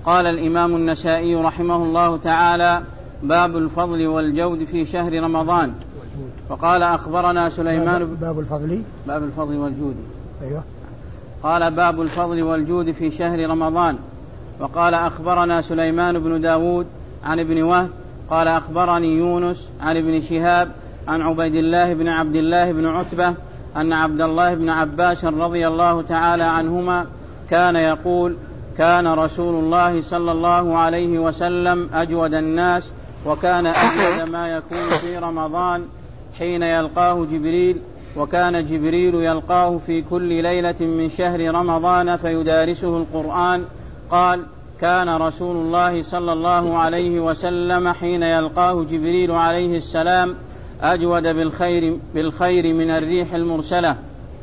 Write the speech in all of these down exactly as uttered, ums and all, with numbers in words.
قال الإمام النسائي رحمه الله تعالى: باب الفضل والجود في شهر رمضان. فقال أخبرنا سليمان باب الفضل باب الفضل والجود أيوة. قال باب الفضل والجود في شهر رمضان. وقال أخبرنا سليمان بن داود عن ابن وهب قال أخبرني يونس عن ابن شهاب عن عبيد الله بن عبد الله بن عتبة أن عبد الله بن عباس رضي الله تعالى عنهما كان يقول: كان رسول الله صلى الله عليه وسلم أجود الناس، وكان أجود ما يكون في رمضان حين يلقاه جبريل، وكان جبريل يلقاه في كل ليلة من شهر رمضان فيدارسه القرآن. قال: كان رسول الله صلى الله عليه وسلم حين يلقاه جبريل عليه السلام أجود بالخير, بالخير من الريح المرسلة.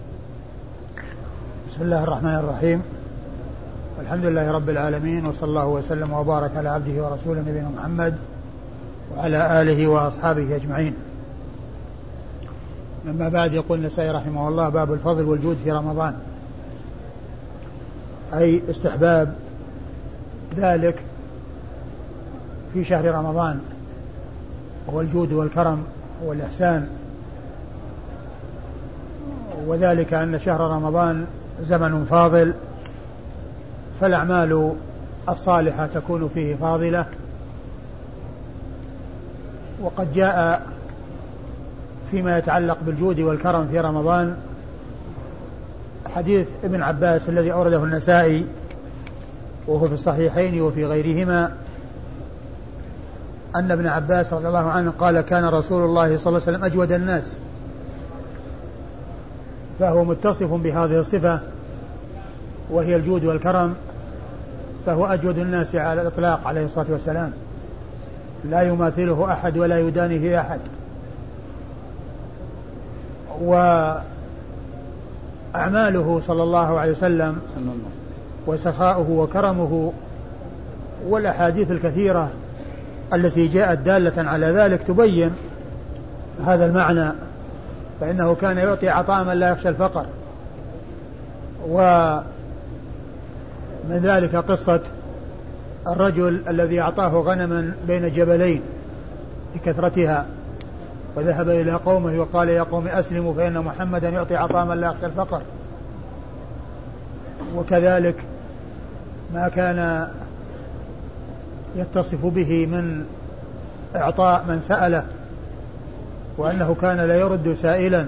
بسم الله الرحمن الرحيم. الحمد لله رب العالمين، وصلى الله وسلم وبارك على عبده ورسوله نبينا محمد وعلى آله وأصحابه أجمعين. أما بعد، يقول النسائي رحمه الله: باب الفضل والجود في رمضان، أي استحباب ذلك في شهر رمضان، والجود والكرم والإحسان، وذلك أن شهر رمضان زمن فاضل، فالأعمال الصالحة تكون فيه فاضلة. وقد جاء فيما يتعلق بالجود والكرم في رمضان حديث ابن عباس الذي أورده النسائي، وهو في الصحيحين وفي غيرهما، أن ابن عباس رضي الله عنه قال: كان رسول الله صلى الله عليه وسلم أجود الناس، فهو متصف بهذه الصفة وهي الجود والكرم، فهو أجود الناس على الإطلاق عليه الصلاة والسلام، لا يماثله أحد ولا يدانيه أحد. وأعماله صلى الله عليه وسلم وسخاؤه وكرمه والأحاديث الكثيرة التي جاءت دالة على ذلك تبين هذا المعنى، فإنه كان يعطي عطاء من لا يخشى الفقر. ومن ذلك قصة الرجل الذي أعطاه غنما بين جبلين بكثرتها، وذهب إلى قومه وقال: يا قوم أسلموا فإن محمدا يعطي عطاء من لا يخشى الفقر. وكذلك ما كان يتصف به من إعطاء من سأله، وأنه كان لا يرد سائلا.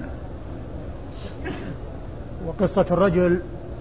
وقصة الرجل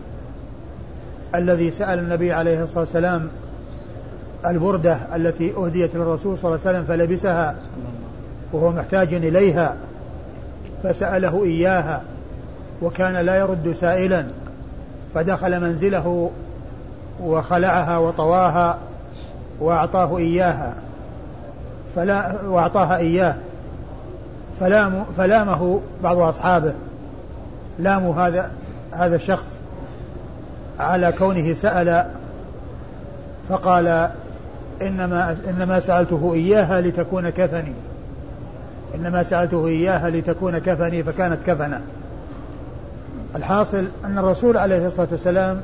الذي سأل النبي عليه الصلاة والسلام البردة التي أهديت للرسول صلى الله عليه وسلم فلبسها وهو محتاج إليها، فسأله إياها وكان لا يرد سائلا، فدخل منزله وخلعها وطواها وأعطاه إياها فلا وأعطاها إياه فلام فلامه بعض أصحابه، لاموا هذا هذا الشخص على كونه سأل، فقال: إنما إنما سألته إياها لتكون كفني، إنما سألته إياها لتكون كفني، فكانت كفنه. الحاصل أن الرسول عليه الصلاة والسلام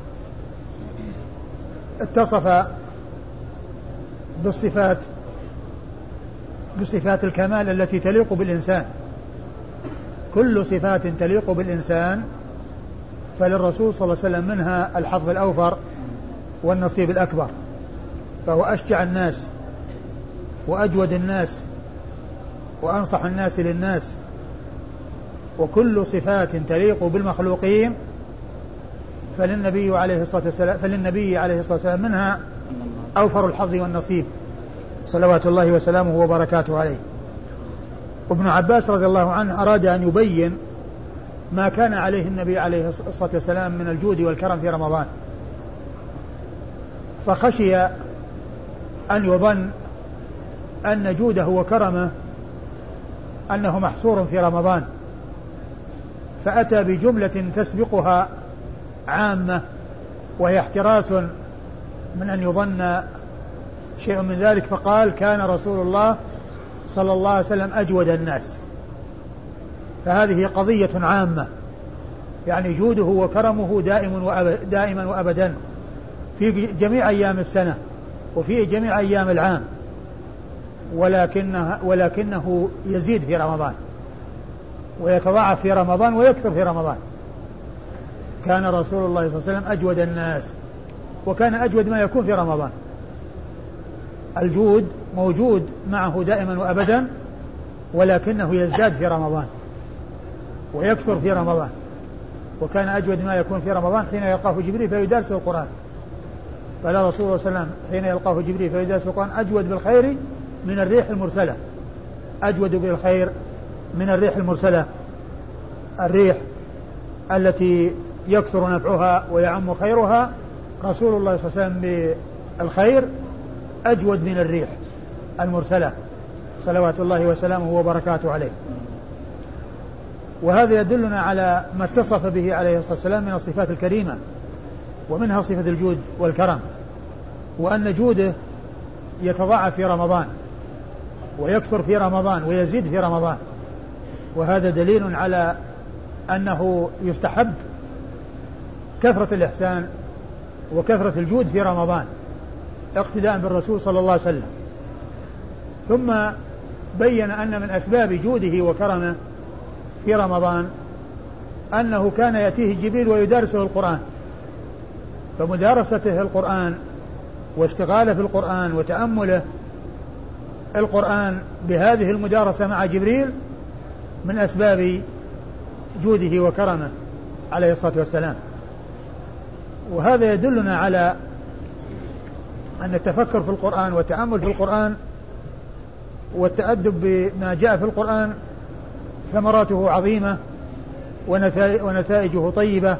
اتصف بالصفات بصفات الكمال التي تليق بالإنسان، كل صفات تليق بالإنسان فللرسول صلى الله عليه وسلم منها الحظ الأوفر والنصيب الأكبر، فهو أشجع الناس وأجود الناس وأنصح الناس للناس، وكل صفات تليق بالمخلوقين فللنبي عليه الصلاة والسلام فللنبي عليه الصلاة والسلام منها أوفر الحظ والنصيب صلوات الله وسلامه وبركاته عليه. وابن عباس رضي الله عنه أراد أن يبين ما كان عليه النبي عليه الصلاة والسلام من الجود والكرم في رمضان، فخشي أن يظن أن جوده وكرمه أنه محصور في رمضان، فأتى بجملة تسبقها عامة وهي احتراس من أن يظن شيء من ذلك، فقال: كان رسول الله صلى الله عليه وسلم أجود الناس. فهذه قضية عامة، يعني جوده وكرمه دائم وأب... دائما وأبدا، في جميع أيام السنة وفي جميع أيام العام، ولكنه, ولكنه يزيد في رمضان ويتضاعف في رمضان ويكثر في رمضان. كان رسول الله صلى الله عليه وسلم أجود الناس، وكان أجود ما يكون في رمضان. الجود موجود معه دائما وأبدا، ولكنه يزداد في رمضان ويكثر في رمضان. وكان أجود ما يكون في رمضان حين يلقاه جبريل فيدارسه القرآن. فلا رسول الله صلى الله عليه وسلم حين يلقاه جبريل فيدارسه القرآن أجود بالخير من الريح المرسلة، أجود بالخير من الريح المرسلة، الريح التي يكثر نفعها ويعم خيرها. رسول الله صلى الله عليه وسلم بالخير أجود من الريح المرسلة صلوات الله وسلامه وبركاته عليه. وهذا يدلنا على ما اتصف به عليه الصلاة والسلام من الصفات الكريمة، ومنها صفة الجود والكرم، وأن جوده يتضاعف في رمضان ويكثر في رمضان ويزيد في رمضان. وهذا دليل على أنه يستحب كثرة الإحسان وكثرة الجود في رمضان اقتداء بالرسول صلى الله عليه وسلم. ثم بين أن من أسباب جوده وكرمه في رمضان أنه كان يأتيه جبريل ويدارسه القرآن، فمدارسته القرآن واشتغاله في القرآن وتأمله القرآن بهذه المدارسة مع جبريل من أسباب جوده وكرمه عليه الصلاة والسلام. وهذا يدلنا على أن التفكر في القرآن والتأمل في القرآن والتأدب بما جاء في القرآن ثمراته عظيمة ونتائجه طيبة.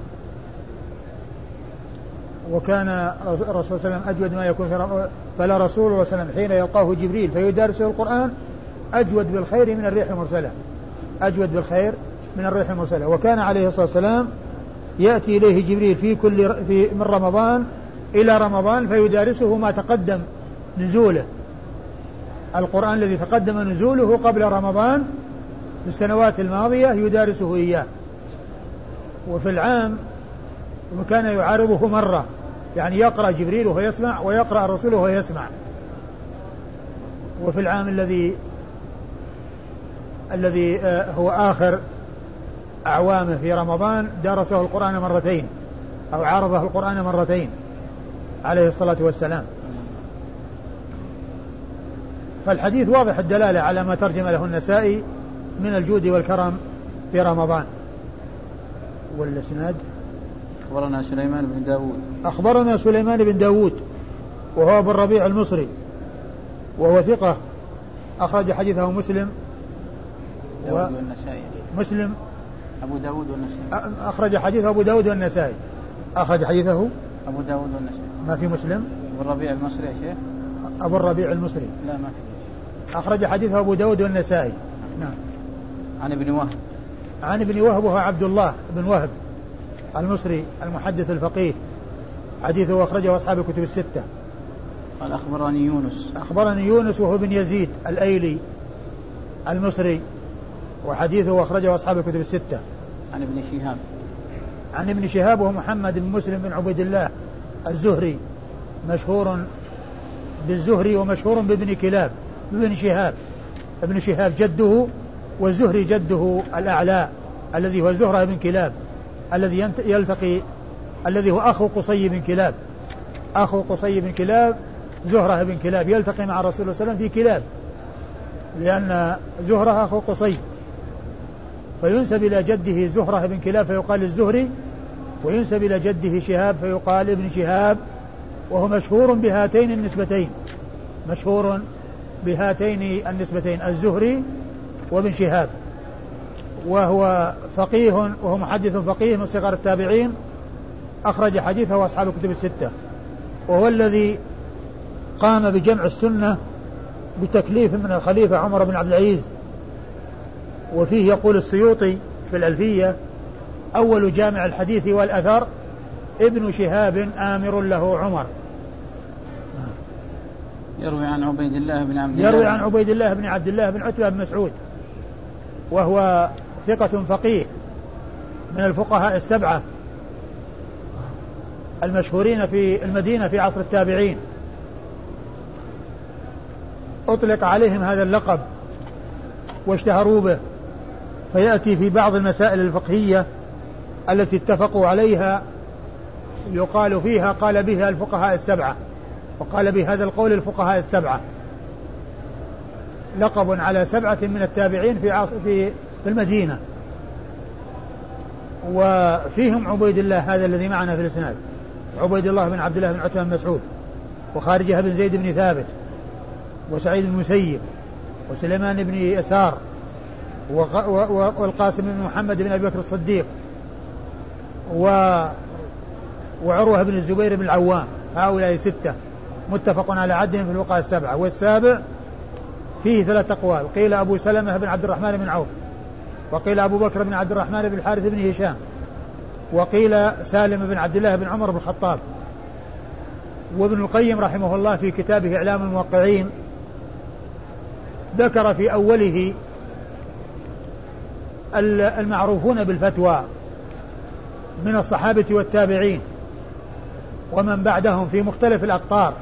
وكان الرسول صلى الله عليه وسلم أجود ما يكون في رمضان، فلا رسول الله صلى الله عليه وسلم حين يلقاه جبريل فيدارسه القرآن أجود بالخير من الريح المرسلة، أجود بالخير من الريح المرسلة. وكان عليه الصلاة والسلام يأتي إليه جبريل في كل في من رمضان إلى رمضان فيدارسه ما تقدم نزوله، القرآن الذي تقدم نزوله قبل رمضان في السنوات الماضية يدارسه إياه. وفي العام وكان يعارضه مرة، يعني يقرأ جبريل وهو يسمع ويقرأ الرسول وهو يسمع. وفي العام الذي الذي هو آخر أعوامه في رمضان درسه القرآن مرتين أو عارضه القرآن مرتين عليه الصلاة والسلام. فالحديث واضح الدلالة على ما ترجم له النسائي من الجود والكرم في رمضان. والإسناد أخبرنا سليمان بن داود أخبرنا سليمان بن داود وهو أبو الربيع المصري وهو ثقة أخرج حديثه مسلم والنسائي. مسلم أبو داود والنسائي أخرج حديثه أبو داود والنسائي أخرج حديثه أبو داود والنسائي. ما في مسلم؟ أبو الربيع المصري يا شيخ. أبو الربيع المصري لا ما في. أخرج حديثه أبو داود والنسائي. نعم. عن ابن وهب عن ابن وهب وهو عبد الله بن وهب المصري المحدث الفقيه، حديثه أخرجه أصحاب الكتب الستة. قال أخبرني يونس أخبرني يونس وهو بن يزيد الأيلي المصري، وحديثه أخرجه أصحاب الكتب الستة. عن ابن شهاب عن ابن شهاب وهو محمد بن مسلم بن عبيد الله الزهري، مشهور بالزهري ومشهور بابن كلاب بابن شهاب. ابن شهاب جده، والزهري جده الأعلى الذي هو زهرة بن كلاب الذي يلتقي الذي هو أخو قصي بن كلاب، أخو قصي بن كلاب زهرة بن كلاب يلتقي مع رسول الله صلى الله عليه وسلم في كلاب، لأن زهرة أخو قصي، فينسب إلى جده زهرة بن كلاب فيقال الزهري، وينسب إلى جده شهاب فيقال ابن شهاب، وهو مشهور بهاتين النسبتين، مشهور بهاتين النسبتين الزهري وابن شهاب. وهو فقيه وهو محدث فقيه من صغار التابعين، أخرج حديثه أصحاب الكتب الستة، وهو الذي قام بجمع السنة بتكليف من الخليفة عمر بن عبد العزيز. وفيه يقول السيوطي في الألفية: أول جامع الحديث والأثر ابن شهاب آمر له عمر. يروي عن عبيد الله بن عبد الله يروي عن عبيد الله بن عبد الله بن عتبة بن مسعود، وهو ثقة فقيه من الفقهاء السبعة، المشهورين في المدينة في عصر التابعين أطلق عليهم هذا اللقب واشتهروا به، فيأتي في بعض المسائل الفقهية التي اتفقوا عليها يقال فيها قال بها الفقهاء السبعة، وقال بهذا القول الفقهاء السبعة، لقب على سبعة من التابعين في عصر في المدينة، وفيهم عبيد الله هذا الذي معنا في الإسناد، عبيد الله بن عبد الله بن عتبة بن مسعود، وخارجة بن زيد بن ثابت، وسعيد بن المسيب، وسليمان بن يسار، والقاسم بن محمد بن أبي بكر الصديق، و وعروة بن الزبير بن العوام. هؤلاء ستة متفق على عدهم في الفقهاء السبعة. والسابع فيه ثلاث أقوال، قيل أبو سلمة بن عبد الرحمن بن عوف، وقيل أبو بكر بن عبد الرحمن بن الحارث بن هشام، وقيل سالم بن عبد الله بن عمر بن الخطاب. وابن القيم رحمه الله في كتابه إعلام الموقعين ذكر في أوله المعروفون بالفتوى من الصحابة والتابعين ومن بعدهم في مختلف الأقطار،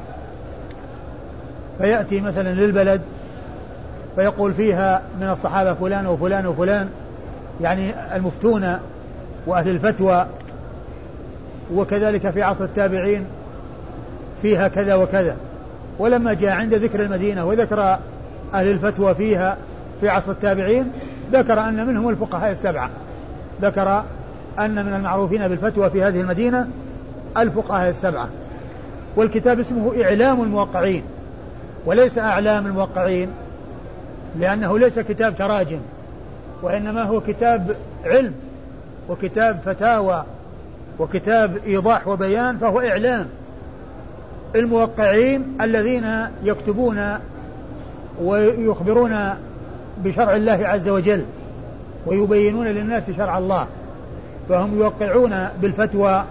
فيأتي مثلا للبلد فيقول فيها من الصحابة فلان وفلان وفلان، يعني المفتون وأهل الفتوى، وكذلك في عصر التابعين فيها كذا وكذا. ولما جاء عند ذكر المدينة وذكر أهل الفتوى فيها في عصر التابعين ذكر أن منهم الفقهاء السبعة، ذكر أن من المعروفين بالفتوى في هذه المدينة الفقهاء السبعة. والكتاب اسمه إعلام الموقعين وليس أعلام الموقعين، لأنه ليس كتاب تراجم، وإنما هو كتاب علم وكتاب فتاوى وكتاب إيضاح وبيان، فهو إعلام الموقعين الذين يكتبون ويخبرون بشرع الله عز وجل ويبينون للناس شرع الله، فهم يوقعون بالفتوى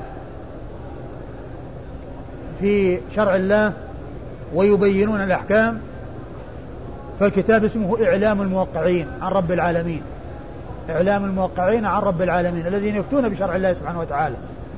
في شرع الله ويبينون الأحكام. فالكتاب اسمه إعلام الموقعين عن رب العالمين، إعلام الموقعين عن رب العالمين الذين يفتون بشرع الله سبحانه وتعالى.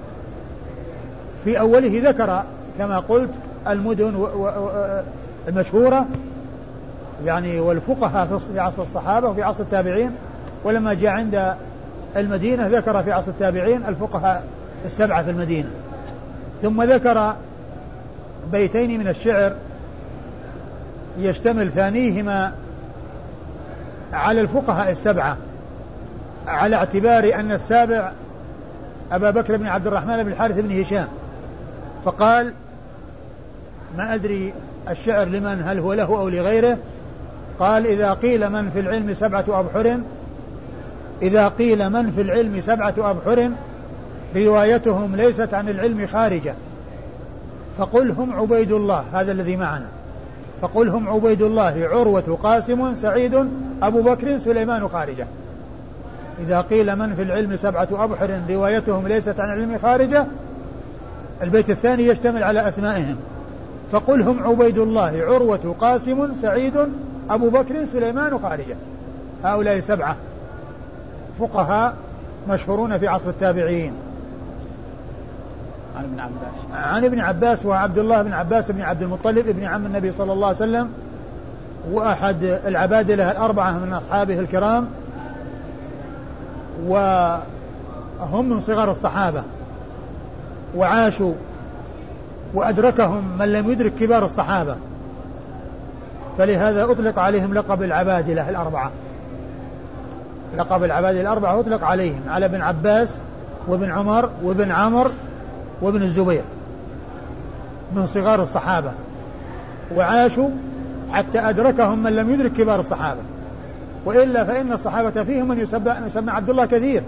في أوله ذكر كما قلت المدن المشهورة يعني والفقهاء في عصر الصحابة وفي عصر التابعين، ولما جاء عند المدينة ذكر في عصر التابعين الفقهاء السبعة في المدينة. ثم ذكر بيتين من الشعر يشتمل ثانيهما على الفقهاء السبعة، على اعتبار أن السابع أبا بكر بن عبد الرحمن بن الحارث بن هشام، فقال ما أدري الشعر لمن، هل هو له أو لغيره؟ قال إذا قيل من في العلم سبعة أبحر إذا قيل من في العلم سبعة أبحر روايتهم ليست عن العلم خارجة، فقل هم عبيد الله، هذا الذي معنا، فقل هم عبيد الله عروة قاسم سعيد أبو بكر سليمان خارجة. إذا قيل من في العلم سبعة أبحر روايتهم ليست عن العلم خارجة، البيت الثاني يشتمل على أسمائهم، فقل هم عبيد الله عروة قاسم سعيد أبو بكر سليمان خارجة. هؤلاء سبعة فقهاء مشهورون في عصر التابعين. عن ابن عباس عن ابن عباس وعبد الله بن عباس بن عبد المطلب ابن عم النبي صلى الله عليه وسلم، وأحد العبادلة الأربعة من أصحابه الكرام، وهم من صغار الصحابة وعاشوا وأدركهم من لم يدرك كبار الصحابة، فلهذا أطلق عليهم لقب العبادلة الأربعة. لقب العبادلة الأربعة أطلق عليهم على ابن عباس وابن عمر وابن عمر وابن الزبير، من صغار الصحابة وعاشوا حتى أدركهم من لم يدرك كبار الصحابة، وإلا فإن الصحابة فيهم من يسمى, يسمى عبد الله كثير،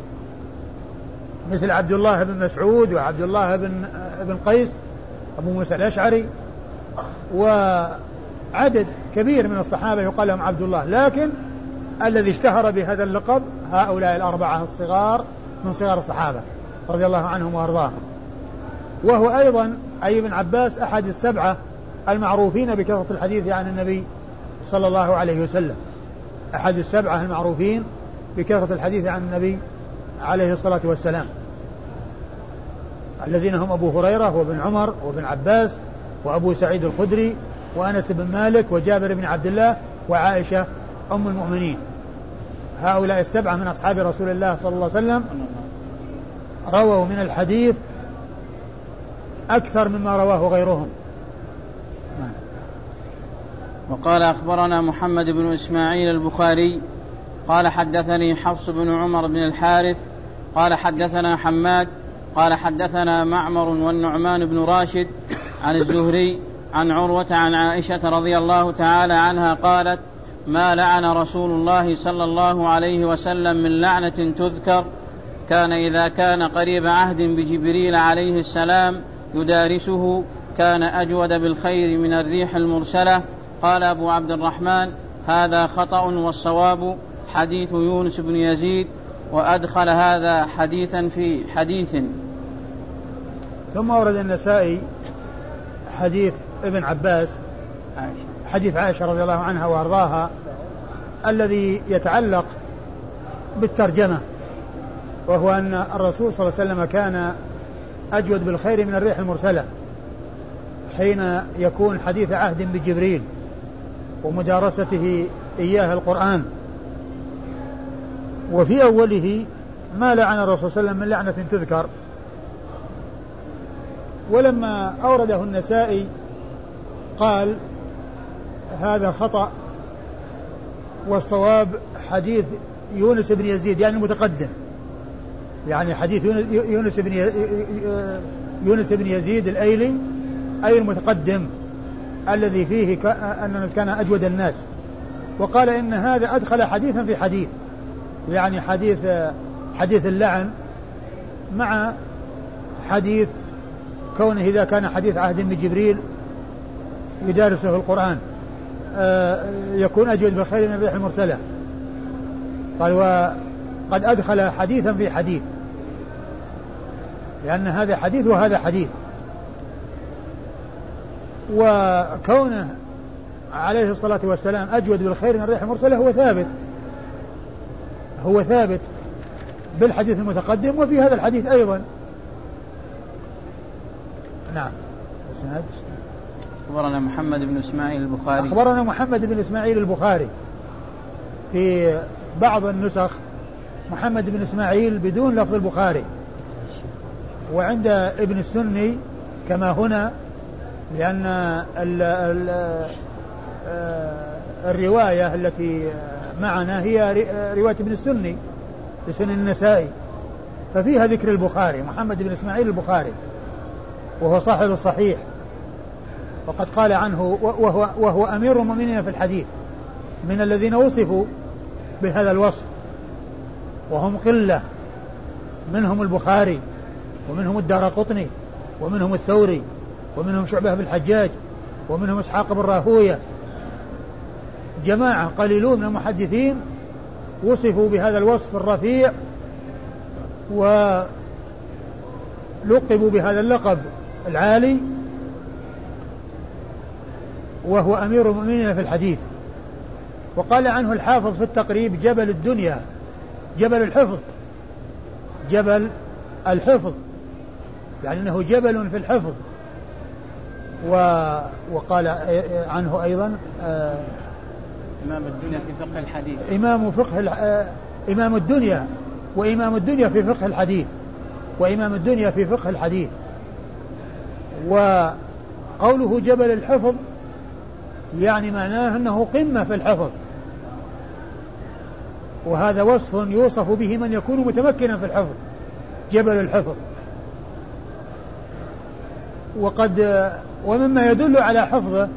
مثل عبد الله بن مسعود وعبد الله بن, بن قيس أبو موسى الأشعري، وعدد كبير من الصحابة يقال لهم عبد الله، لكن الذي اشتهر بهذا اللقب هؤلاء الأربعة الصغار من صغار الصحابة رضي الله عنهم وأرضاهم. وهو أيضا أي ابن عباس أحد السبعة المعروفين بكثرة الحديث عن النبي صلى الله عليه وسلم، أحد السبعة المعروفين بكثرة الحديث عن النبي عليه الصلاة والسلام. الذين هم أبو هريرة وابن عمر وابن عباس وأبو سعيد الخدري وأنس بن مالك وجابر بن عبد الله وعائشة أم المؤمنين. هؤلاء السبعة من أصحاب رسول الله صلى الله عليه وسلم رووا من الحديث أكثر مما رواه غيرهم. وقال أخبرنا محمد بن إسماعيل البخاري قال حدثني حفص بن عمر بن الحارث قال حدثنا حماد قال حدثنا معمر والنعمان بن راشد عن الزهري عن عروة عن عائشة رضي الله تعالى عنها قالت ما لعن رسول الله صلى الله عليه وسلم من لعنة تذكر كان إذا كان قريب عهد بجبريل عليه السلام يدارسه كان أجود بالخير من الريح المرسلة. قال أبو عبد الرحمن هذا خطأ والصواب حديث يونس بن يزيد وأدخل هذا حديثا في حديث. ثم ورد النسائي حديث ابن عباس عائشة. حديث عائشة رضي الله عنها وأرضاها الذي يتعلق بالترجمة، وهو أن الرسول صلى الله عليه وسلم كان أجود بالخير من الريح المرسلة حين يكون حديث عهد بجبريل ومدارسته إياه القرآن. وفي أوله ما لعن الرسول صلى الله عليه وسلم من لعنة تذكر، ولما أورده النسائي قال هذا خطأ والصواب حديث يونس بن يزيد يعني المتقدم، يعني حديث يونس بن يونس بن يزيد الأيلي أي المتقدم الذي فيه أنه كان أجود الناس. وقال إن هذا أدخل حديثا في حديث، يعني حديث حديث اللعن مع حديث كونه إذا كان حديث عهد بجبريل يدارسه القرآن يكون أجود بالخير من الريح المرسلة. قال وقد أدخل حديثا في حديث، لأن هذا حديث وهذا حديث. وكونه عليه الصلاة والسلام أجود بالخير من الريح المرسلة هو ثابت هو ثابت بالحديث المتقدم وفي هذا الحديث أيضا. نعم. اسناد أخبرنا محمد بن إسماعيل البخاري أخبرنا محمد بن إسماعيل البخاري في بعض النسخ محمد بن إسماعيل بدون لفظ البخاري، وعند ابن السني كما هنا، لأن ال ال الرواية التي معنا هي رواية ابن السني لسنن النسائي، ففيها ذكر البخاري محمد بن إسماعيل البخاري وهو صاحب الصحيح، وقد قال عنه وهو, وهو أمير المؤمنين في الحديث من الذين وصفوا بهذا الوصف، وهم قلة، منهم البخاري ومنهم الدارقطني ومنهم الثوري ومنهم شعبة بن الحجاج ومنهم إسحاق بن راهوية، جماعة قليلون من المحدثين وصفوا بهذا الوصف الرفيع ولقبوا بهذا اللقب العالي، وهو أمير المؤمنين في الحديث. وقال عنه الحافظ في التقريب جبل الدنيا، جبل الحفظ، جبل الحفظ، يعني أنه جبل في الحفظ. وقال عنه أيضا إمام الدنيا في فقه الحديث، إمام فقه إمام الدنيا وإمام الدنيا في فقه الحديث وإمام الدنيا في فقه الحديث. وقوله جبل الحفظ يعني معناه أنه قمة في الحفظ، وهذا وصف يوصف به من يكون متمكنا في الحفظ، جبل الحفظ. وقد ومما يدل على حفظه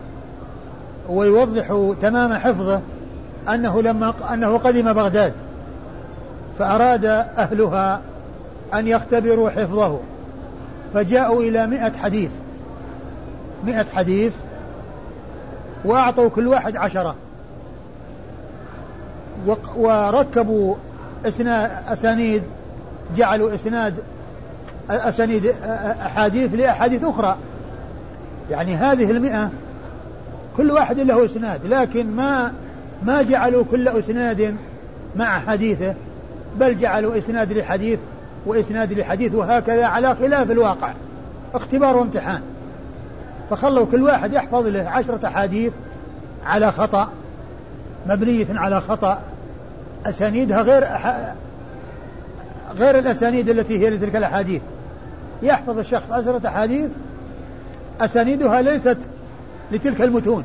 ويوضح تمام حفظه أنه لما أنه قدم بغداد فأراد أهلها أن يختبروا حفظه، فجاءوا إلى مئة حديث مئة حديث وأعطوا كل واحد عشرة، وركبوا أسانيد، جعلوا إسناد أسانيد أحاديث لأحاديث أخرى، يعني هذه المئة كل واحد له إسناد، لكن ما ما جعلوا كل إسناد مع حديثه، بل جعلوا إسناد لحديث وإسناد لحديث، وهكذا على خلاف الواقع، اختبار وامتحان. فخلوا كل واحد يحفظ له عشرة حديث على خطأ، مبنية على خطأ، أسانيدها غير أح... غير الأسانيد التي هي لتلك الأحاديث. يحفظ الشخص عشرة حديث أسانيدها ليست لتلك المتون.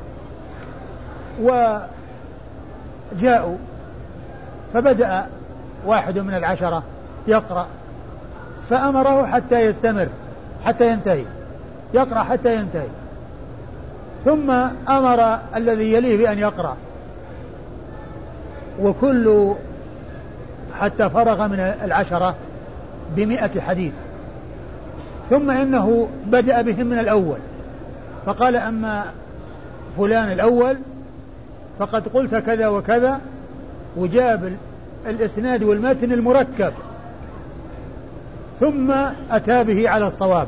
وجاءوا فبدأ واحد من العشرة يقرأ، فأمره حتى يستمر حتى ينتهي، يقرأ حتى ينتهي، ثم أمر الذي يليه بأن يقرأ، وكل حتى فرغ من العشرة بمئة حديث. ثم إنه بدأ بهم من الأول، فقال: أما فلان الأول فقد قلت كذا وكذا، وجاب الإسناد والمتن المركب، ثم أتى به على الصواب.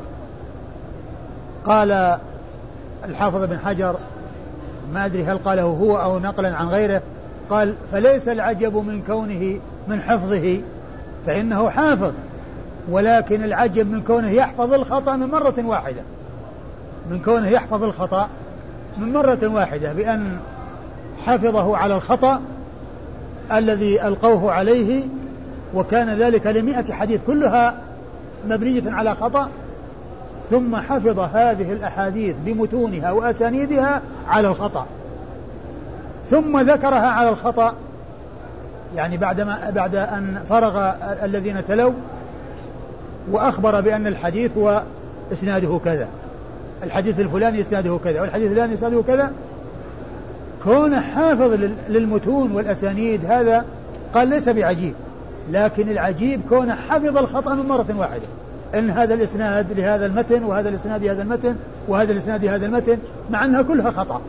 قال الحافظ بن حجر، ما أدري هل قاله هو أو نقلا عن غيره، قال: فليس العجب من كونه من حفظه، فإنه حافظ، ولكن العجب من كونه يحفظ الخطأ من مرة واحدة، من كونه يحفظ الخطأ من مرة واحدة، بأن حفظه على الخطأ الذي ألقوه عليه، وكان ذلك لمئة حديث كلها مبنية على خطأ، ثم حفظ هذه الأحاديث بمتونها وأسانيدها على الخطأ، ثم ذكرها على الخطأ، يعني بعدما بعد أن فرغ الذين تلوا، وأخبر بأن الحديث هو إسناده كذا، الحديث الفلاني إسناده كذا، والحديث الفلاني إسناده كذا. كون حافظ للمتون والأسانيد هذا قال ليس بعجيب، لكن العجيب كون حفظ الخطأ من مرة واحدة، إن هذا الإسناد لهذا المتن، وهذا الإسناد لهذا المتن، وهذا الإسناد لهذا المتن، مع أنها كلها خطأ.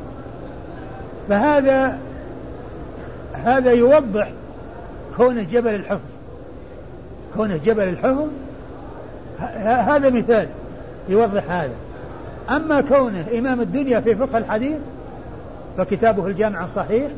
فهذا هذا يوضح كونه جبل الحفظ، كونه جبل الحفظ هذا مثال يوضح هذا. أما كونه إمام الدنيا في فقه الحديث فكتابه الجامع الصحيح،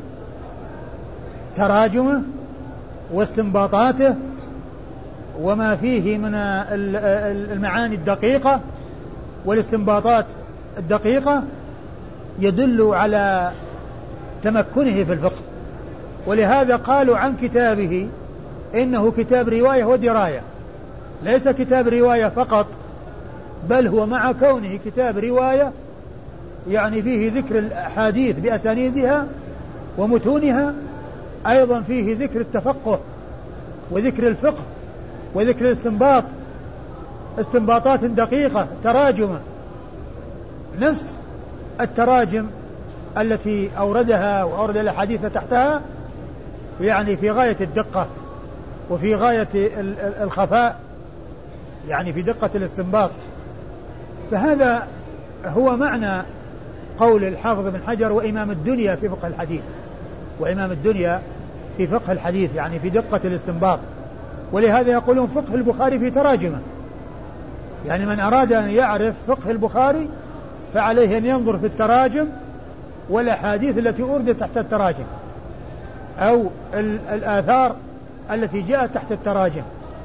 تراجمه واستنباطاته وما فيه من المعاني الدقيقة والاستنباطات الدقيقة يدل على تمكنه في الفقه. ولهذا قالوا عن كتابه إنه كتاب رواية ودراية، ليس كتاب رواية فقط، بل هو مع كونه كتاب رواية يعني فيه ذكر الأحاديث بأسانيدها ومتونها، أيضا فيه ذكر التفقه وذكر الفقه وذكر الاستنباط، استنباطات دقيقة، تراجم، نفس التراجم التي أوردها وأورد الأحاديث تحتها، يعني في غاية الدقة وفي غاية الخفاء، يعني في دقة الاستنباط. فهذا هو معنى قول الحافظ بن حجر: وإمام الدنيا في فقه الحديث، وإمام الدنيا في فقه الحديث يعني في دقة الاستنباط. ولهذا يقولون فقه البخاري في تراجمه، يعني من أراد أن يعرف فقه البخاري فعليه أن ينظر في التراجم والأحاديث التي أوردت تحت التراجم، أو الآثار التي جاءت تحت التراجم.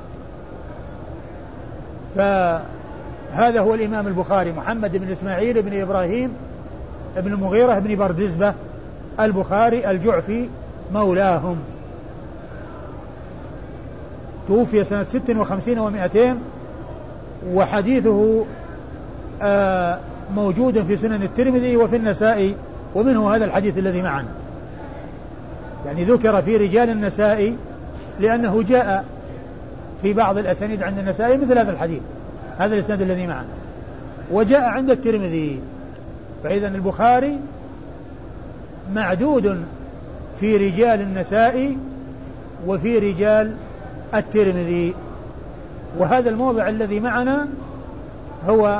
فهذا هو الإمام البخاري، محمد بن إسماعيل بن إبراهيم بن المغيرة بن بردزبة البخاري الجعفي مولاهم، توفي سنة ست وخمسين ومائتين، وحديثه آه موجود في سنن الترمذي وفي النسائي، ومنه هذا الحديث الذي معنا، يعني ذكر في رجال النسائي لأنه جاء في بعض الأسانيد عند النسائي مثل هذا الحديث، هذا الإسناد الذي معنا، وجاء عند الترمذي. فإذا البخاري معدود في رجال النسائي وفي رجال الترمذي. وهذا الموضع الذي معنا هو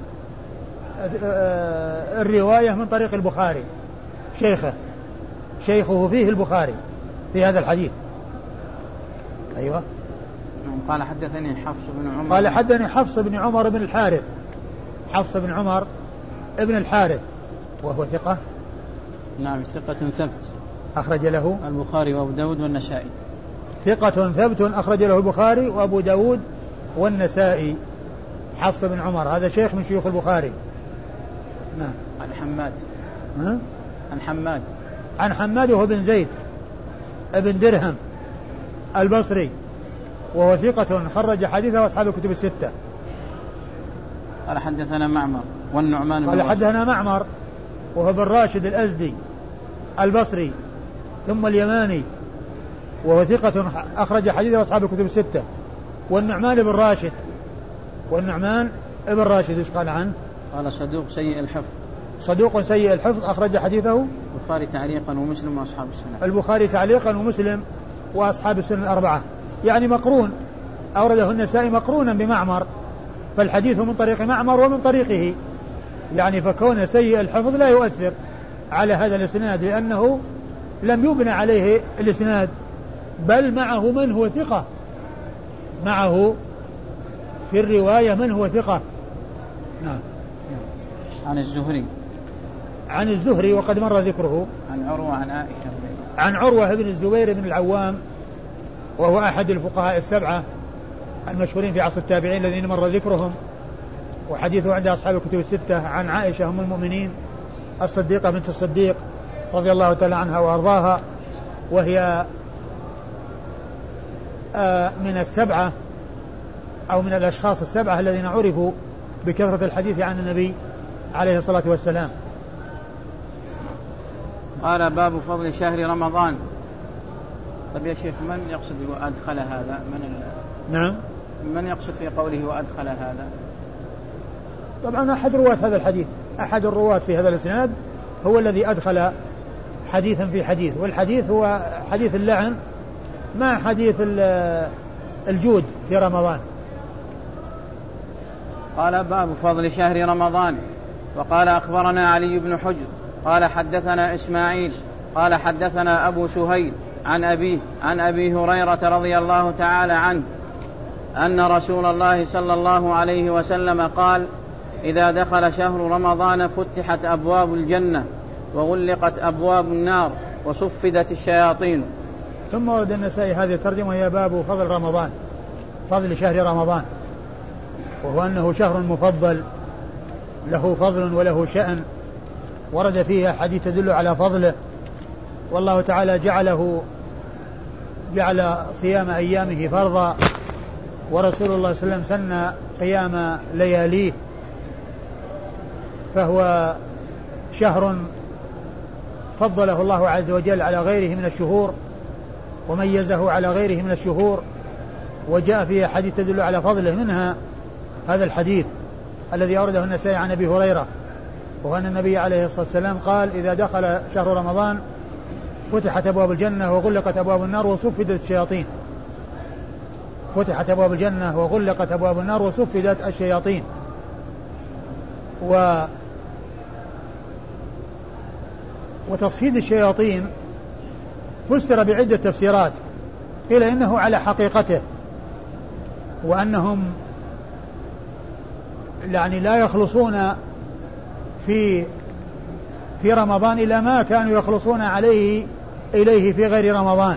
الرواية من طريق البخاري، شيخه شيخه فيه البخاري في هذا الحديث. أيوة. قال حدثني حفص بن عمر، قال حدثني حفص بن عمر بن الحارث، حفص بن عمر ابن الحارث وهو ثقة. نعم ثقة ثبت، أخرج له البخاري وأبو داود والنسائي. ثقة ثبت أخرج له البخاري وأبو داود والنسائي. حفص بن عمر هذا شيخ من شيوخ البخاري. نعم. عن حماد. ها؟ عن حماد. عن حماد وهو بن زيد ابن درهم البصري وهو ثقة خرج حديثه أصحاب الكتب الستة. قال حدثنا معمر والنعمان. قال حدثنا معمر وهو بن راشد الأزدي البصري ثم اليماني وهو ثقة أخرج حديثه أصحاب الكتب الستة. والنعمان بن راشد والنعمان ابن راشد ايش قال عنه؟ قال صدوق سيء الحفظ. صدوق سيء الحفظ أخرج حديثه البخاري تعليقا ومسلم وأصحاب السنة. البخاري تعليقا ومسلم وأصحاب السنة الأربعة، يعني مقرون، أورده النسائي مقرونا بمعمر، فالحديث من طريق معمر ومن طريقه، يعني فكون سيء الحفظ لا يؤثر على هذا الإسناد لأنه لم يبنى عليه الإسناد، بل معه من هو ثقة، معه في الرواية من هو ثقة. نعم. عن الزهري. عن الزهري وقد مر ذكره. عن عروة عن عائشة. عن عروة بن الزبير بن العوام وهو أحد الفقهاء السبعة المشهورين في عصر التابعين الذين مر ذكرهم، وحديثه عند أصحاب الكتب الستة. عن عائشة أم المؤمنين الصديقة بنت الصديق رضي الله تعالى عنها وأرضاها، وهي من السبعة أو من الأشخاص السبعة الذين عرفوا بكثرة الحديث عن النبي عليه الصلاة والسلام. قال باب فضل شهر رمضان. طيب يا شيخ، من يقصد وأدخل هذا؟ من ال... نعم. من يقصد في قوله وأدخل هذا؟ طبعا أحد رواة هذا الحديث، أحد الرواة في هذا الإسناد هو الذي أدخل حديثا في حديث، والحديث هو حديث اللعن مع حديث الجود في رمضان. قال باب فضل شهر رمضان. وقال أخبرنا علي بن حجر قال حدثنا إسماعيل قال حدثنا أبو سهيل عن أبيه عن أبي هريرة رضي الله تعالى عنه أن رسول الله صلى الله عليه وسلم قال: إذا دخل شهر رمضان فتحت أبواب الجنة وغلقت أبواب النار وصفدت الشياطين. ثم ورد النسائي هذه الترجمة هي باب فضل رمضان، فضل شهر رمضان، وهو أنه شهر مفضل له فضل وله شأن، ورد فيها حديث تدل على فضله، والله تعالى جعله جعل صيام أيامه فرضا، ورسول الله صلى الله عليه وسلم سن قيام لياليه، فهو شهر فضله الله عز وجل على غيره من الشهور وميزه على غيره من الشهور، وجاء فيه حديث تدل على فضله، منها هذا الحديث الذي أورده النسائي عن أبي هريرة، وأن النبي عليه الصلاة والسلام قال: إذا دخل شهر رمضان فتحت أبواب الجنة وغلقت أبواب النار وصفدت الشياطين. فتحت أبواب الجنة وغلقت أبواب النار وصفدت الشياطين. و وتصفيد الشياطين فسر بعدة تفسيرات، قيل إنه على حقيقته، وأنهم يعني لا يخلصون في في رمضان إلى ما كانوا يخلصون عليه إليه في غير رمضان،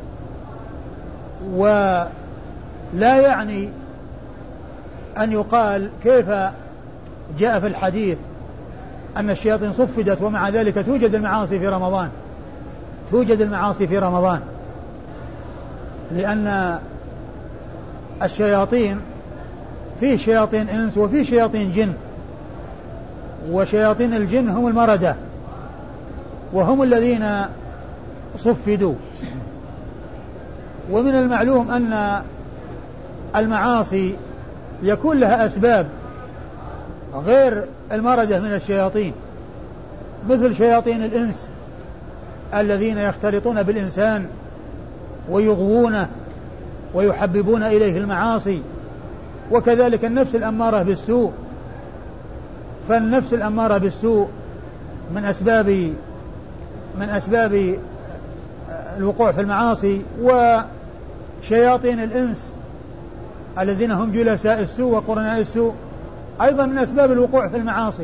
ولا يعني أن يقال كيف جاء في الحديث أن الشياطين صفدت ومع ذلك توجد المعاصي في رمضان، توجد المعاصي في رمضان، لأن الشياطين فيه شياطين إنس وفيه شياطين جن، وشياطين الجن هم المردة وهم الذين صفدوا. ومن المعلوم أن المعاصي يكون لها أسباب غير المردة من الشياطين، مثل شياطين الإنس الذين يختلطون بالإنسان ويغوونه ويحببون إليه المعاصي، وكذلك النفس الأمارة بالسوء، فالنفس الأمارة بالسوء من أسباب من أسباب الوقوع في المعاصي، وشياطين الإنس الذين هم جلساء السوء وقرناء السوء أيضا من أسباب الوقوع في المعاصي.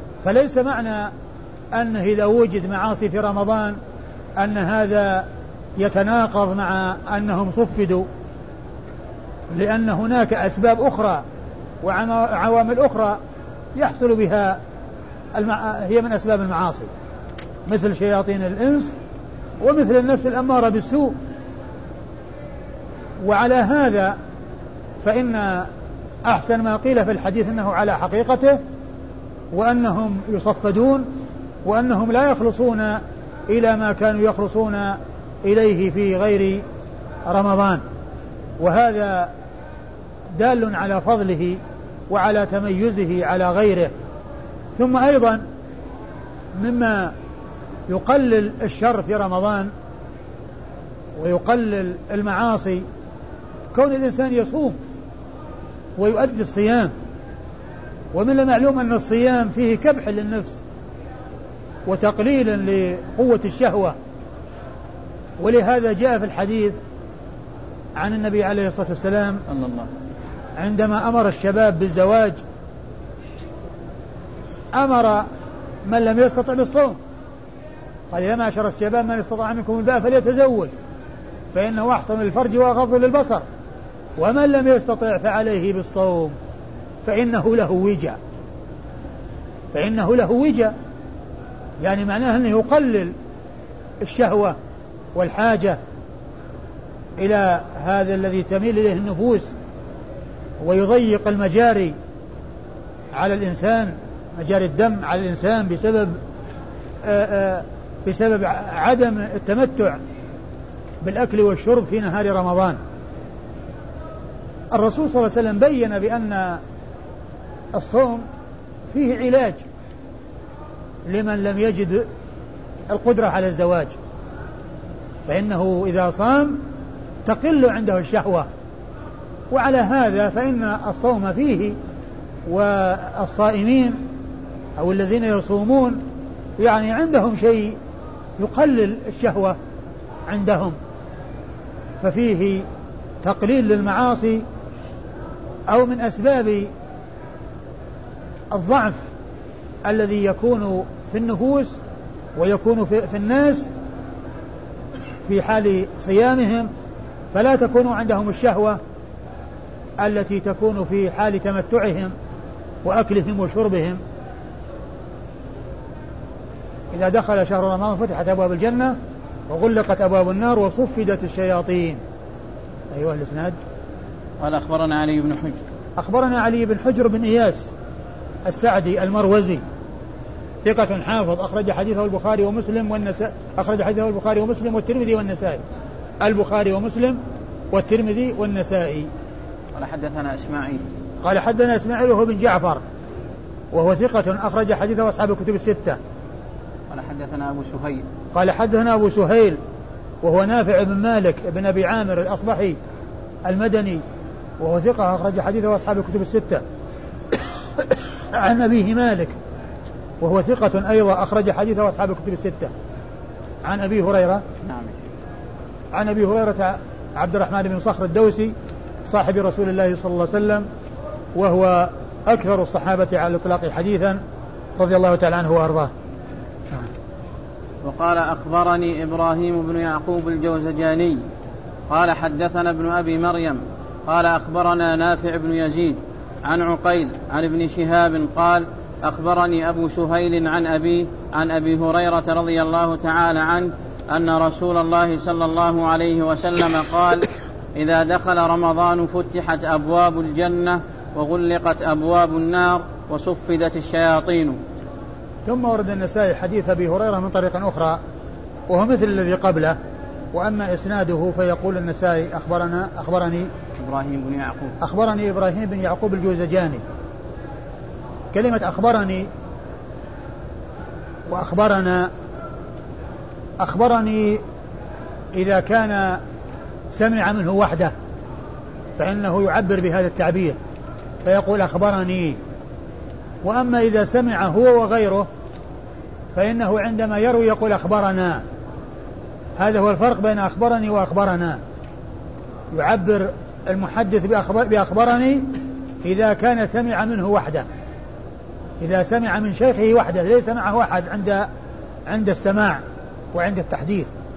فليس معنى أنه إذا وجد معاصي في رمضان أن هذا يتناقض مع أنهم صفدوا، لأن هناك أسباب أخرى وعوامل أخرى يحصل بها المع... هي من أسباب المعاصي، مثل شياطين الإنس ومثل النفس الأمارة بالسوء. وعلى هذا فإن أحسن ما قيل في الحديث أنه على حقيقته، وأنهم يصفدون، وأنهم لا يخلصون إلى ما كانوا يخلصون إليه في غير رمضان، وهذا دال على فضله وعلى تميزه على غيره. ثم أيضا مما يقلل الشر في رمضان ويقلل المعاصي كون الإنسان يصوم ويؤدي الصيام، ومن المعلوم أن الصيام فيه كبح للنفس وتقليل لقوة الشهوة، ولهذا جاء في الحديث عن النبي عليه الصلاة والسلام عندما أمر الشباب بالزواج أمر من لم يستطع بالصوم، قال يا معشر الشباب من استطاع منكم الباء فليتزوج فإنه أحسن للفرج وأغض للبصر، ومن لم يستطع فعليه بالصوم فإنه له وجا فإنه له وجا يعني معناه أنه يقلل الشهوة والحاجة إلى هذا الذي تميل إليه النفوس، ويضيق المجاري على الإنسان، مجاري الدم على الإنسان بسبب آآ آآ بسبب عدم التمتع بالأكل والشرب في نهار رمضان. الرسول صلى الله عليه وسلم بين بأن الصوم فيه علاج لمن لم يجد القدرة على الزواج، فإنه إذا صام تقل عنده الشهوة، وعلى هذا فإن الصوم فيه والصائمين أو الذين يصومون يعني عندهم شيء يقلل الشهوة عندهم، ففيه تقليل للمعاصي أو من أسباب الضعف الذي يكون في النفوس ويكون في, في الناس في حال صيامهم، فلا تكون عندهم الشهوة التي تكون في حال تمتعهم وأكلهم وشربهم. إذا دخل شهر رمضان فتحت أبواب الجنة وغلقت أبواب النار وصفدت الشياطين. أيها الإسناد. قال أخبرنا علي بن حجر. أخبرنا علي بن حجر بن إياس السعدي المروزي ثقة حافظ، أخرج حديثه البخاري ومسلم والنساء أخرج حديثه البخاري ومسلم والترمذي والنسائي. البخاري ومسلم والترمذي والنسائي. قال حدثنا إسماعيل. قال حدثنا إسماعيل وهو بن جعفر وهو ثقة أخرج حديثه أصحاب الكتب الستة. قال حدثنا أبو سهيل. قال حدثنا أبو سهيل وهو نافع بن مالك بن أبي عامر الأصبحي المدني وهو ثقة أخرج حديثه أصحاب الكتب الستة. عن أبيه مالك وهو ثقة أيضا أخرج حديثه أصحاب الكتب الستة. عن أبي هريرة. نعم. عن أبي هريرة عبد الرحمن بن صخر الدوسي صاحب رسول الله صلى الله عليه وسلم وهو أكثر الصحابة على الإطلاق حديثا رضي الله تعالى عنه وأرضاه. وقال أخبرني إبراهيم بن يعقوب الجوزجاني قال حدثنا ابن أبي مريم قال أخبرنا نافع بن يزيد عن عقيل عن ابن شهاب قال أخبرني أبو سهيل عن أبي عن أبي هريرة رضي الله تعالى عنه أن رسول الله صلى الله عليه وسلم قال إذا دخل رمضان فتحت أبواب الجنة وغلقت أبواب النار وصفدت الشياطين. ثم ورد النسائي حديث أبي هريرة من طريق أخرى وهو مثل الذي قبله، وأما إسناده فيقول النسائي أخبرنا أخبرني إبراهيم بن يعقوب أخبرني إبراهيم بن يعقوب الجوزجاني. كلمة أخبرني وأخبرنا أخبرني إذا كان سمع منه وحده فإنه يعبر بهذا التعبير فيقول أخبرني، وأما إذا سمع هو وغيره فإنه عندما يروي يقول أخبرنا. هذا هو الفرق بين أخبرني وأخبرنا. يعبر المحدث بأخبر بأخبرني إذا كان سمع منه وحده، إذا سمع من شيخه وحده ليس معه أحد عند عند السماع وعند التحديث.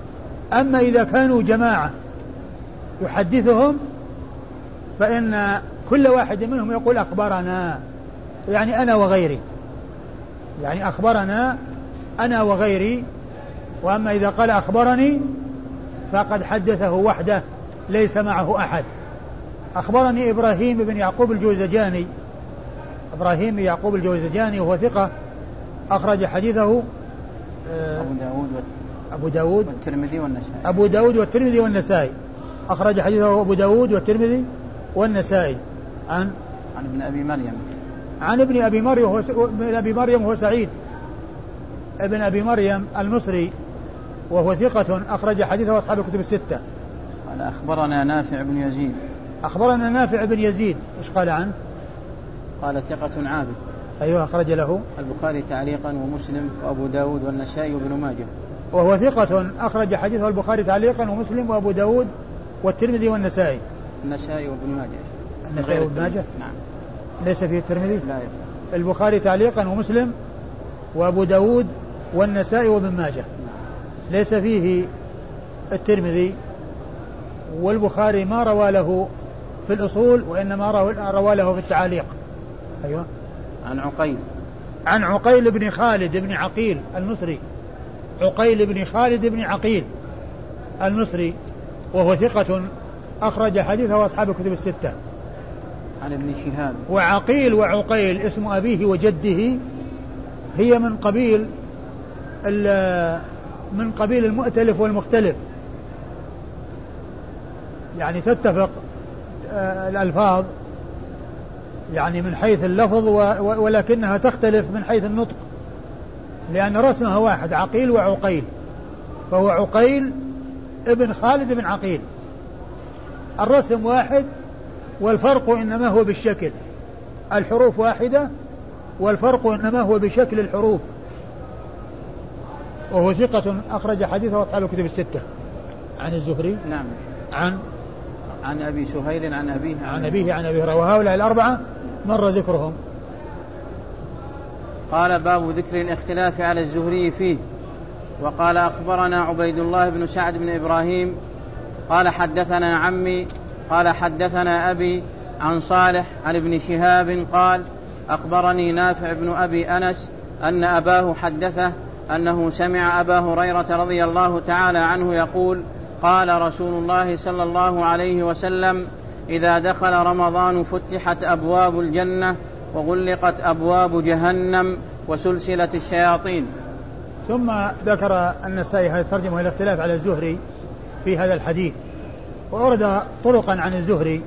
أما إذا كانوا جماعة يحدثهم فإن كل واحد منهم يقول أخبرنا، يعني أنا وغيري، يعني أخبرنا أنا وغيري. وأما إذا قال أخبرني فقد حدثه وحده ليس معه أحد. أخبرني إبراهيم بن يعقوب الجوزجاني، إبراهيم بن يعقوب الجوزجاني وهو ثقة أخرج حديثه أبو داود أبو داود والترمذي والنسائي أبو داود والترمذي والنسائي أخرج حديثه أبو داود والترمذي والنسائي عن عن ابن أبي مريم عن ابن أبي مريم هو ابن أبي مريم هو سعيد ابن أبي مريم المصري وهو ثقة أخرج حديثه أصحاب الكتب الستة. قال أخبرنا نافع بن يزيد أخبرنا نافع بن يزيد. إيش قال عنه؟ قال ثقة عابد. أيوه أخرج له البخاري تعليقا ومسلم وأبو داود والنسائي وابن ماجه. وهو ثقة أخرج حديثه البخاري تعليقا ومسلم وأبو داود والترمذي والنسائي. النسائي وابن ماجه. النسائي وابن ماجه. نعم. ليس فيه الترمذي؟ لا يفعل. البخاري تعليقا ومسلم وأبو داود والنسائي وابن ماجه. ليس فيه الترمذي، والبخاري ما روى له في الأصول وإنما روى له في التعاليق. أيوة. عن عقيل عن عقيل بن خالد بن عقيل المصري، عقيل بن خالد بن عقيل المصري وهو ثقة أخرج حديثه أصحاب الكتب الستة. عن ابن شهاب. وعقيل وعقيل اسم أبيه وجده هي من قبيل من قبيل المؤتلف والمختلف، يعني تتفق الألفاظ يعني من حيث اللفظ ولكنها تختلف من حيث النطق، لأن رسمها واحد عقيل وعقيل، فهو عقيل ابن خالد بن عقيل، الرسم واحد والفرق إنما هو بالشكل، الحروف واحدة والفرق إنما هو بشكل الحروف. وهو ثقة أخرج حديثه أصحاب الكتب الستة. عن الزهري. نعم. عن عن أبي سهيل عن أبيه عن أبيه عن أبيه وهؤلاء الأربعة مر ذكرهم. قال باب ذكر الاختلاف على الزهري فيه. وقال أخبرنا عبيد الله بن سعد بن إبراهيم قال حدثنا عمي قال حدثنا أبي عن صالح عن ابن شهاب قال أخبرني نافع بن أبي أنس أن أباه حدثه أنه سمع أبا هريرة رضي الله تعالى عنه يقول قال رسول الله صلى الله عليه وسلم إذا دخل رمضان فتحت أبواب الجنة وغلقت أبواب جهنم وسلسلة الشياطين. ثم ذكر النسائي هذه الترجمة الاختلاف على الزهري في هذا الحديث، وأورد طرقا عن الزهري.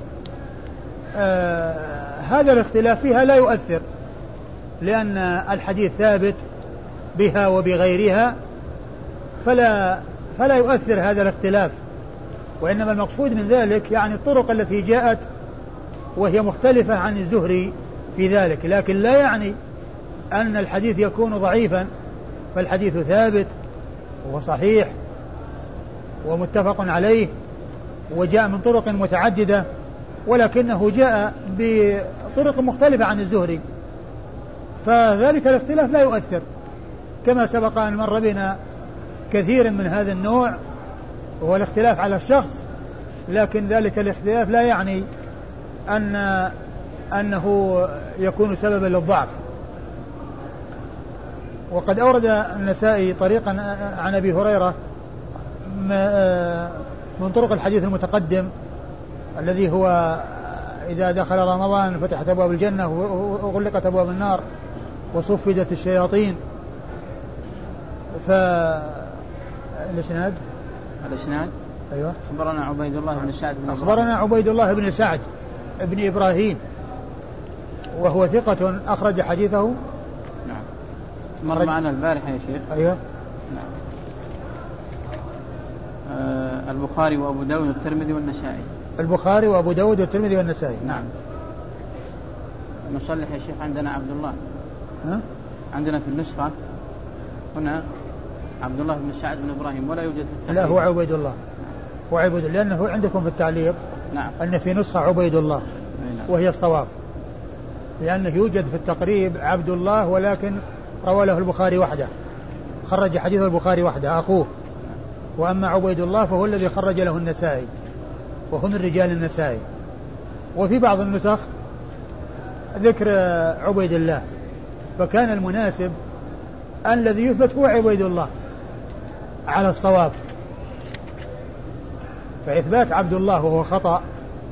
آه هذا الاختلاف فيها لا يؤثر، لأن الحديث ثابت بها وبغيرها، فلا فلا يؤثر هذا الاختلاف، وإنما المقصود من ذلك يعني الطرق التي جاءت وهي مختلفة عن الزهري في ذلك، لكن لا يعني أن الحديث يكون ضعيفا، فالحديث ثابت وهو صحيح ومتفق عليه وجاء من طرق متعددة، ولكنه جاء بطرق مختلفة عن الزهري، فذلك الاختلاف لا يؤثر، كما سبق أن مر بنا كثير من هذا النوع وهو الاختلاف على الشخص، لكن ذلك الاختلاف لا يعني أن أنه يكون سببا للضعف. وقد أورد النسائي طريقا عن أبي هريرة من طرق الحديث المتقدم الذي هو إذا دخل رمضان فتحت أبواب الجنة وغلقت أبواب النار وصفدت الشياطين. فالإسناد الإسناد أيوة. أخبرنا عبيد الله بن سعد بن أخبرنا عبيد الله بن سعد بن إبراهيم وهو ثقة أخرج حديثه. نعم. مر معنا البارحة يا شيخ. أيوة. نعم. آه البخاري وأبو داود والترمذي والنسائي. البخاري وأبو داود والترمذي والنسائي. نعم. نصلح يا شيخ عندنا عبد الله. ها؟ عندنا في النسخة هنا عبد الله بن سعد بن إبراهيم ولا يوجد في التعليق. لا هو عبيد الله. هو عبيد الله لأنه عندكم في التعليق. نعم. أن في نسخة عبيد الله. نعم. وهي الصواب، لأنه يوجد في التقريب عبد الله ولكن روى له البخاري وحده، خرج حديث البخاري وحده أخوه، وأما عبيد الله فهو الذي خرج له النسائي وهو من رجال النسائي. وفي بعض النسخ ذكر عبيد الله، فكان المناسب أن الذي يثبت هو عبيد الله على الصواب، فإثبات عبد الله وهو خطأ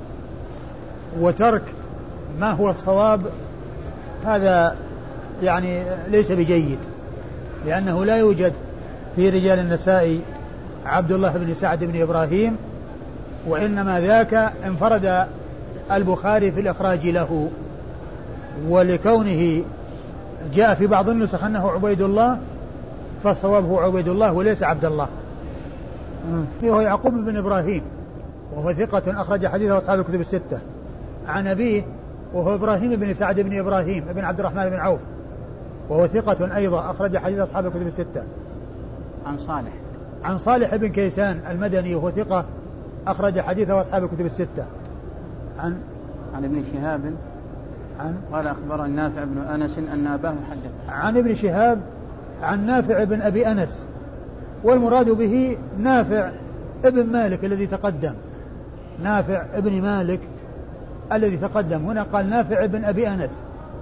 وترك ما هو الصواب هذا يعني ليس بجيد، لأنه لا يوجد في رجال النسائي عبد الله بن سعد بن إبراهيم، وإنما ذاك انفرد البخاري في الإخراج له، ولكونه جاء في بعض النسخ أنه عبيد الله فالصواب هو عبيد الله وليس عبد الله. هو يعقوب بن إبراهيم وهو ثقة أخرج حديثه أصحاب الكتب الستة، عن أبيه وهو إبراهيم بن سعد بن إبراهيم بن عبد الرحمن بن عوف وهو ثقة أيضا أخرج حديث أصحاب الكتب الستة. عن صالح عن صالح بن كيسان المدني وهو ثقة أخرج حديثه أصحاب الكتب الستة. عن عن ابن شهاب عن قال أخبرني نافع بن أنس أن أباه حدث. عن ابن شهاب عن نافع بن أبي أنس، والمراد به نافع ابن مالك الذي تقدم، نافع ابن مالك الذي تقدم، هنا قال نافع ابن أبي أنس،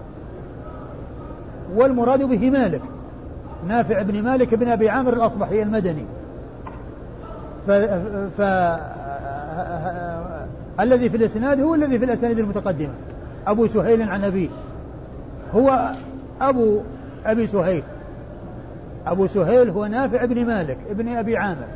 والمراد به مالك، نافع ابن مالك ابن أبي عامر الأصبحي المدني. ف... ف... الذي في الإسناد هو الذي في الأسانيد المتقدمة، أبو سهيل عن أبيه، هو أبو أبي سهيل، أبو سهيل هو نافع ابن مالك ابن أبي عامر،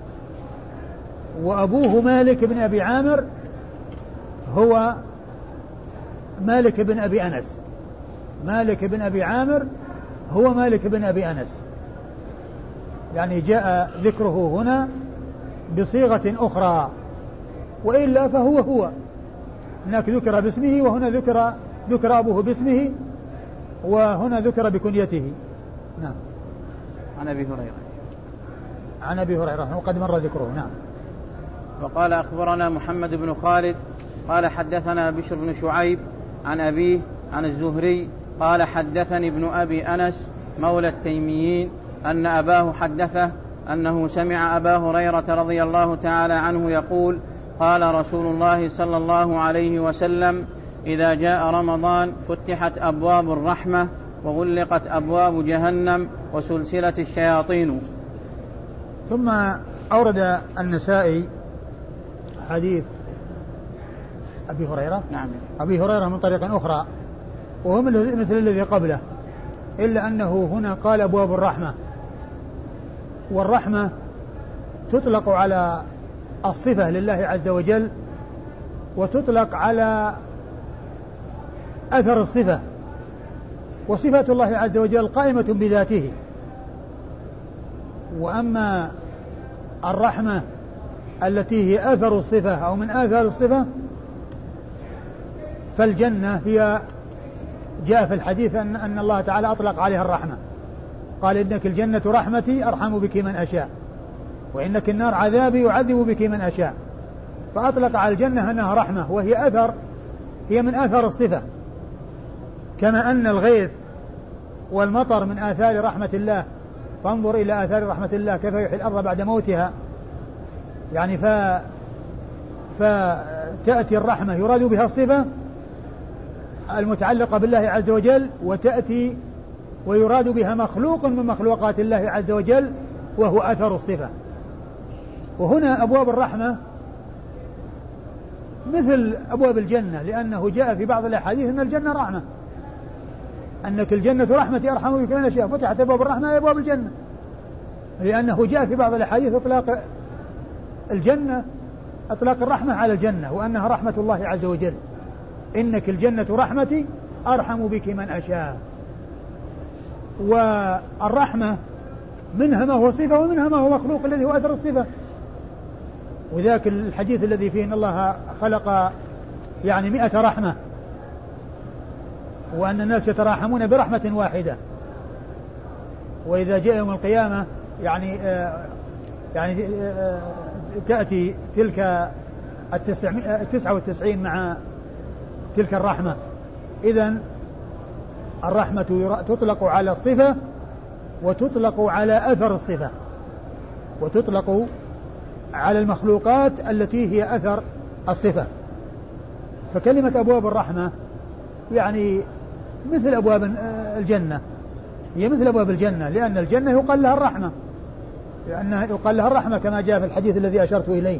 وأبوه مالك ابن أبي عامر هو مالك بن أبي أنس، مالك بن أبي عامر هو مالك بن أبي أنس، يعني جاء ذكره هنا بصيغة أخرى، وإلا فهو هو، هناك ذكر باسمه وهنا ذكر ذكر أبوه باسمه وهنا ذكر بكنيته. نعم. عن أبي هريرة عن أبي هريرة وقد مر ذكره. نعم. وقال أخبرنا محمد بن خالد قال حدثنا بشر بن شعيب عن أبيه عن الزهري قال حدثني ابن أبي أنس مولى التيميين أن أباه حدثه أنه سمع أبا هريرة رضي الله تعالى عنه يقول قال رسول الله صلى الله عليه وسلم إذا جاء رمضان فتحت أبواب الرحمة وغلقت أبواب جهنم وسلسلة الشياطين. ثم أورد النسائي حديث أبي هريرة. نعم. أبي هريرة من طريق أخرى وهو مثل الذي قبله، إلا أنه هنا قال أبواب الرحمة، والرحمة تطلق على الصفة لله عز وجل وتطلق على أثر الصفة، وصفة الله عز وجل قائمة بذاته، وأما الرحمة التي هي أثر الصفة أو من آثار الصفة فالجنة هي جاء في الحديث أن, أن الله تعالى أطلق عليها الرحمة، قال إنك الجنة رحمتي أرحم بك من أشاء، وإنك النار عذابي أعذب بك من أشاء، فأطلق على الجنة أنها رحمة وهي أثر، هي من آثار الصفة، كما أن الغيث والمطر من آثار رحمة الله، فانظر إلى آثار رحمة الله كيف يحيي الأرض بعد موتها، يعني ف... فتأتي الرحمة يراد بها الصفة المتعلقة بالله عز وجل، وتأتي ويراد بها مخلوق من مخلوقات الله عز وجل وهو أثر الصفة. وهنا أبواب الرحمة مثل أبواب الجنة، لأنه جاء في بعض الأحاديث أن الجنة رحمة، أنك الجنة رحمتي أرحم بك من أشاء، فتحت أبواب الرحمة هي أبواب الجنة، لأنه جاء في بعض الأحاديث إطلاق الجنة أطلاق الرحمة على الجنة وأنها رحمة الله عز وجل، إنك الجنة رحمتي أرحم بك من أشاء. والرحمة منها ما هو صفة ومنها ما هو مخلوق الذي هو أثر الصفة، وذاك الحديث الذي فيه أن الله خلق يعني مئة رحمة وأن الناس يتراحمون برحمة واحدة، وإذا جاء يوم القيامة يعني آه يعني آه تأتي تلك التسعة والتسعين مع تلك الرحمة. إذن الرحمة تطلق على الصفة وتطلق على أثر الصفة، وتطلق على المخلوقات التي هي أثر الصفة. فكلمة أبواب الرحمة يعني مثل أبواب الجنة، هي مثل أبواب الجنة، لأن الجنة يقال لها الرحمة، لأنها يقال لها الرحمة كما جاء في الحديث الذي أشرت إليه.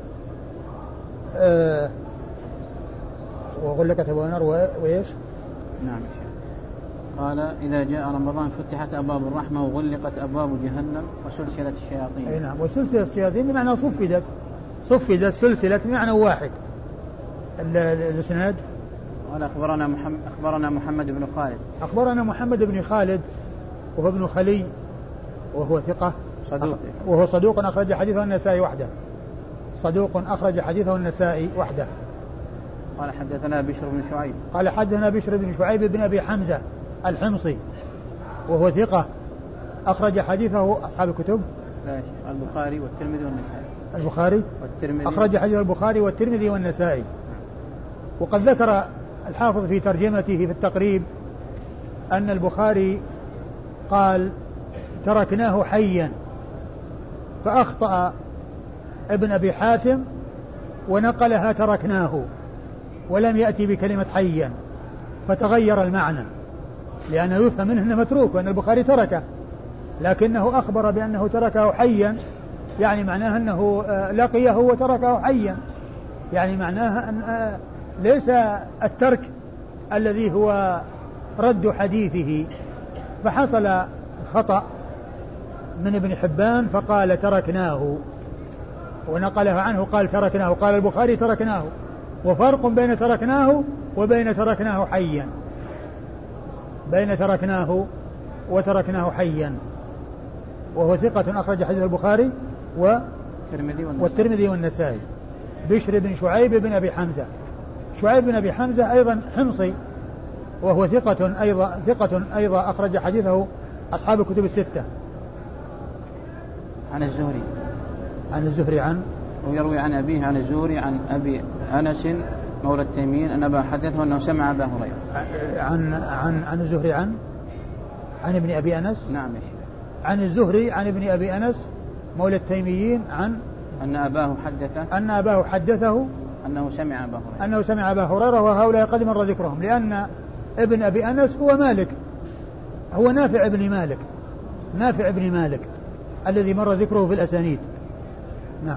أه وغلقت أبواب النار وإيش؟ نعم. قال إذا جاء رمضان فتحت أبواب الرحمة وغلقت أبواب جهنم وسلسلة الشياطين. أي نعم، وسلسلة الشياطين بمعنى صفدت، صفدت سلسلة بمعنى واحد. الإسناد قال أخبرنا محمد أخبرنا محمد بن خالد أخبرنا محمد بن خالد وهو ابن خلي وهو ثقة صدوق وهو صدوق أخرج حديثه النسائي وحده صدوق أخرج حديثه النسائي وحده. قال حدثنا بشر بن شعيب قال حدثنا بشر بن شعيب بن أبي حمزة الحمصي وهو ثقة أخرج حديثه أصحاب الكتب لا البخاري والترمذي والنسائي. البخاري والترمذي أخرج حديث البخاري والترمذي والنسائي. وقد ذكر الحافظ في ترجمته في التقريب أن البخاري قال تركناه حيا، فأخطأ ابن أبي حاتم ونقلها تركناه ولم يأتي بكلمة حيا، فتغير المعنى، لأنه يفهم منه أنه متروك وأن البخاري تركه، لكنه أخبر بأنه تركه حيا، يعني معناه أنه لقيه وتركه حيا، يعني معناه أن ليس الترك الذي هو رد حديثه. فحصل خطأ من ابن حبان فقال تركناه ونقله عنه قال تركناه، قال البخاري تركناه، وفرق بين تركناه وبين تركناه حيا، بين تركناه وتركناه حيا. وهو ثقة أخرج حديث البخاري والترمذي والنسائي. بشر بن شعيب بن أبي حمزة، شعيب بن أبي حمزة أيضا حمصي وهو ثقة أيضا ثقة أيضا أخرج حديثه أصحاب الكتب الستة. عن الزهري عن الزهري عن ويروي عن أبيه عن الزهري عن أبي أنس مولى التيميين أن أبا حدثه أنه سمع أبا هريرة. عن عن عن الزهري عن عن ابن أبي أنس. نعم. عن الزهري عن ابن أبي أنس مولى التيميين عن أن أباه حدثه أن أباه حدثه أنه سمع أبا هريرة أنه سمع أبا هريرة، وهؤلاء قد مر ذكرهم، لأن ابن أبي أنس هو مالك، هو نافع ابن مالك، نافع ابن مالك الذي مر ذكره في الأسانيد. نعم.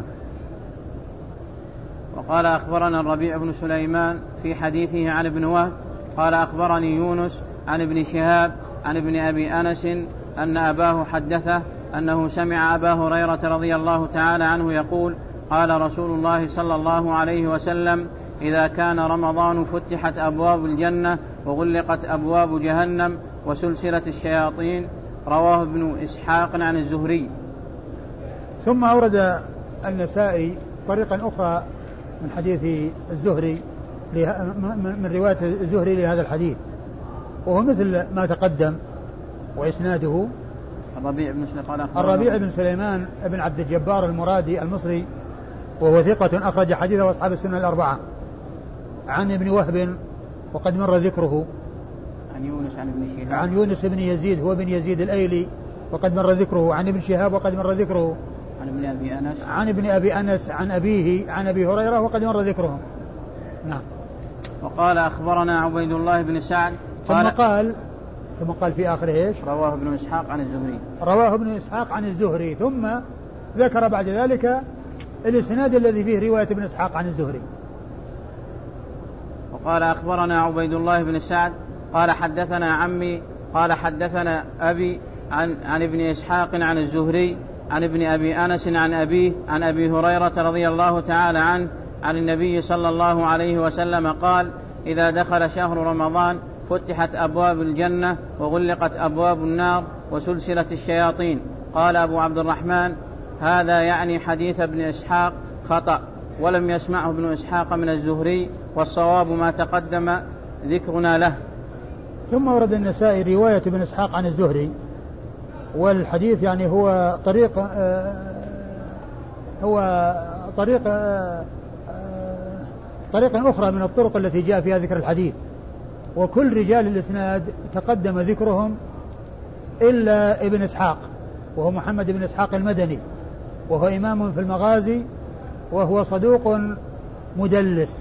وقال أخبرنا الربيع بن سليمان في حديثه عن ابن وهب قال أخبرني يونس عن ابن شهاب عن ابن أبي أنس أن أباه حدثه أنه سمع أبا هريرة رضي الله تعالى عنه يقول قال رسول الله صلى الله عليه وسلم إذا كان رمضان فتحت أبواب الجنة وغلقت أبواب جهنم وسلسلة الشياطين. رواه ابن إسحاق عن الزهري. ثم أورد النسائي طريقا أخرى من حديث الزهري من رواية الزهري لهذا الحديث، وهو مثل ما تقدم، وإسناده الربيع بن سليمان الربيع بن سليمان بن عبد الجبار المرادي المصري وهو ثقة أخرج حديثه أصحاب السنة الأربعة. عن ابن وهب وقد مر ذكره. عن يونس عن ابن شهاب عن يونس بن يزيد هو بن يزيد الأيلي وقد مر ذكره. عن ابن شهاب وقد مر ذكره. عن ابن أبي أنس عن ابن أبي أنس عن أبيه عن أبي هريرة وقد مر ذكرهم. نعم. وقال أخبرنا عبيد الله بن سعد ثم قال ثم قال في آخره إيش؟ رواه ابن إسحاق عن الزهري. رواه ابن إسحاق عن الزهري، ثم ذكر بعد ذلك الإسناد الذي فيه رواية ابن إسحاق عن الزهري. وقال أخبرنا عبيد الله بن سعد قال حدثنا عمي قال حدثنا أبي عن, عن ابن إسحاق عن الزهري عن ابن أبي أنس عن أبيه عن أبي هريرة رضي الله تعالى عنه عن النبي صلى الله عليه وسلم قال إذا دخل شهر رمضان فتحت أبواب الجنة وغلقت أبواب النار وسلسلة الشياطين. قال أبو عبد الرحمن هذا يعني حديث ابن إسحاق خطأ ولم يسمعه ابن إسحاق من الزهري، والصواب ما تقدم ذكرنا له. ثم ورد النسائي رواية ابن إسحاق عن الزهري، والحديث يعني هو طريق آه هو طريق آه طريق أخرى من الطرق التي جاء فيها ذكر الحديث، وكل رجال الإسناد تقدم ذكرهم إلا ابن إسحاق وهو محمد بن إسحاق المدني وهو إمام في المغازي وهو صدوق مدلس.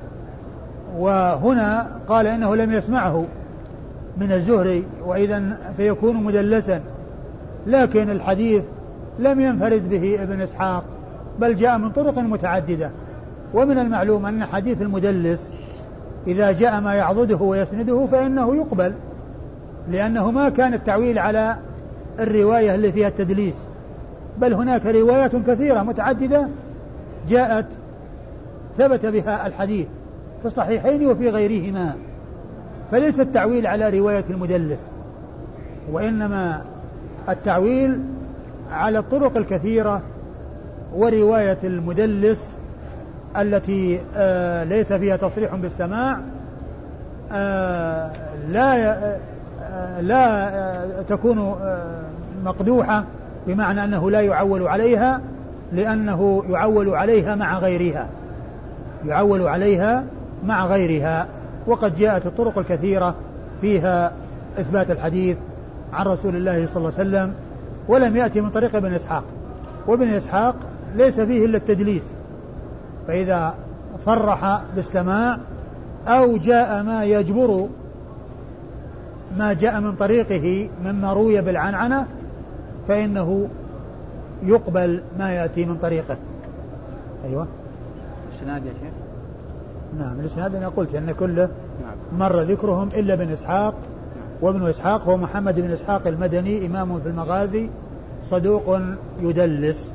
وهنا قال إنه لم يسمعه من الزهري وإذن فيكون مدلسا، لكن الحديث لم ينفرد به ابن إسحاق بل جاء من طرق متعددة. ومن المعلوم أن حديث المدلس إذا جاء ما يعضده ويسنده فإنه يقبل، لأنه ما كان التعويل على الرواية اللي فيها التدليس، بل هناك روايات كثيرة متعددة جاءت ثبت بها الحديث في الصحيحين وفي غيرهما، فليس التعويل على رواية المدلس، وإنما التعويل على الطرق الكثيرة ورواية المدلس التي آه ليس فيها تصريح بالسماع آه لا آه لا آه تكون آه مقدوحة، بمعنى أنه لا يعول عليها، لأنه يعول عليها مع غيرها يعول عليها مع غيرها وقد جاءت الطرق الكثيرة فيها إثبات الحديث عن رسول الله صلى الله عليه وسلم، ولم يأتي من طريق ابن إسحاق، وابن إسحاق ليس فيه إلا التدليس، فإذا صرح بالسماع أو جاء ما يجبر ما جاء من طريقه مما روي بالعنعنة فإنه يقبل ما يأتي من طريقه. أيوة. الإسناد يا شيخ؟ نعم الإسناد أنا قلت أن كله مر ذكرهم إلا بن إسحاق، وابن إسحاق هو محمد بن إسحاق المدني إمام في المغازي صدوق يدلس.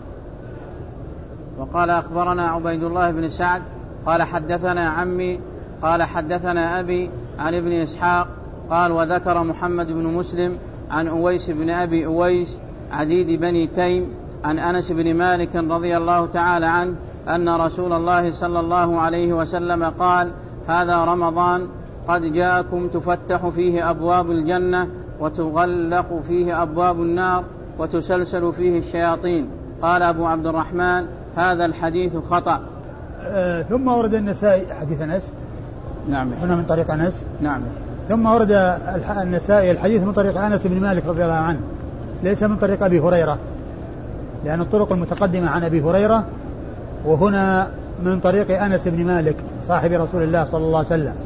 وقال أخبرنا عبيد الله بن سعد قال حدثنا عمي قال حدثنا أبي عن ابن إسحاق قال وذكر محمد بن مسلم عن أويس بن أبي أويس عديد بني تيم عن أنس بن مالك رضي الله تعالى عنه أن رسول الله صلى الله عليه وسلم قال هذا رمضان قد جاءكم تفتح فيه أبواب الجنة وتغلق فيه أبواب النار وتسلسل فيه الشياطين. قال أبو عبد الرحمن هذا الحديث خطأ. آه ثم ورد النسائي حديث أنس. نعم. هنا من طريق أنس. نعم. ثم ورد النسائي الحديث من طريق أنس بن مالك رضي الله عنه، ليس من طريق أبي هريرة، لأن الطرق المتقدمة عن أبي هريرة، وهنا من طريق أنس بن مالك صاحب رسول الله صلى الله عليه وسلم.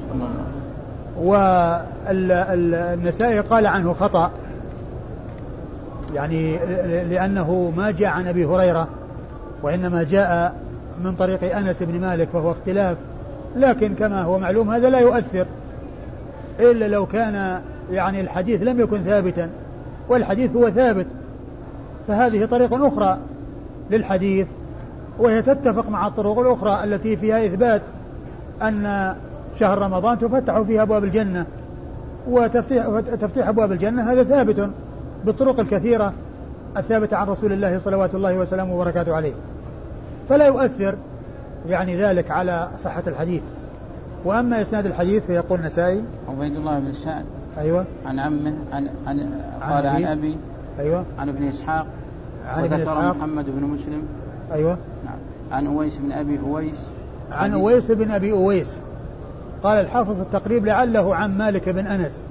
والنسائي قال عنه خطأ، يعني لأنه ما جاء عن أبي هريرة وإنما جاء من طريق أنس بن مالك، فهو اختلاف، لكن كما هو معلوم هذا لا يؤثر إلا لو كان يعني الحديث لم يكن ثابتا، والحديث هو ثابت، فهذه طريقة أخرى للحديث وهي تتفق مع الطرق الأخرى التي فيها إثبات أن شهر رمضان تفتح فيها أبواب الجنة، وتفتيح تفتيح أبواب الجنة هذا ثابت بالطرق الكثيرة الثابتة عن رسول الله صلوات الله وسلامه وبركاته عليه، فلا يؤثر يعني ذلك على صحة الحديث. وأما إسناد الحديث فيقول النسائي عبيد الله بن سعد أيوة عن عمه عن, عن قال عن, عن أبي أيوة عن ابن إسحاق عن ابن إسحاق محمد بن مسلم أيوة نعم عن أويس بن أبي أويس عن أويس بن أبي أويس. قال الحافظ في التقريب لعله عن مالك بن أنس،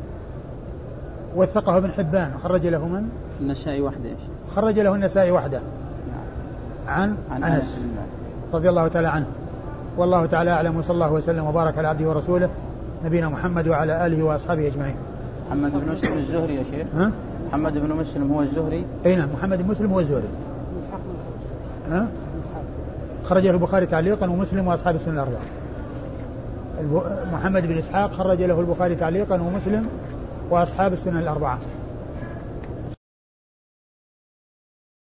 وثقه ابن حبان. خرج له من؟ النسائي وحده يا شيخ. خرج له النسائي وحده عن, عن أنس, أنس رضي الله تعالى عنه. والله تعالى أعلم، وصلى الله وسلم وبارك على عبده ورسوله نبينا محمد وعلى آله وأصحابه أجمعين. محمد بن مسلم الزهري يا شيخ. ها؟ محمد بن مسلم هو الزهري. أي نعم محمد بن مسلم هو الزهري. ها؟ خرج له البخاري تعليقا ومسلم وأصحاب السنن الأربعة. محمد بن إسحاق خرج له البخاري تعليقا ومسلم وأصحاب السنن الأربعة.